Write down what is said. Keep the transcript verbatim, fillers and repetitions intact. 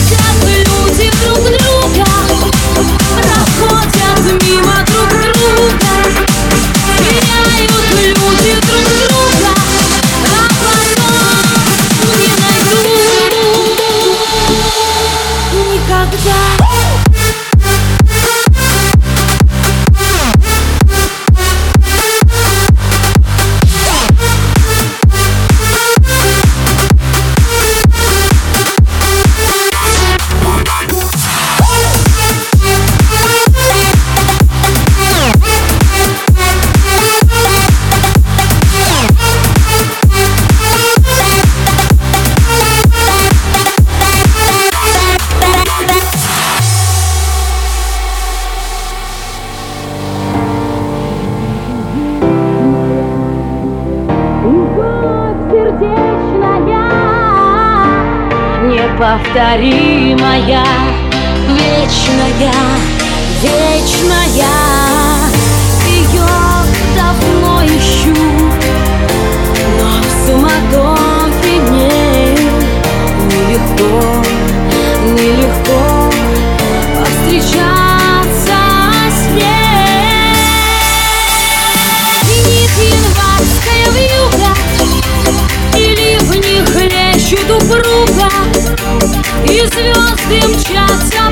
люди друг друга, проходят мимо друг друга, теряют люди друг друга, а потом не найдут никогда. Неповторимая, вечная, вечная. Ее давно ищу, но в суматохе мне нелегко, нелегко повстречаться с ней. Звенит январская вьюга, и ливни хлещут упруга, и звезды мчатся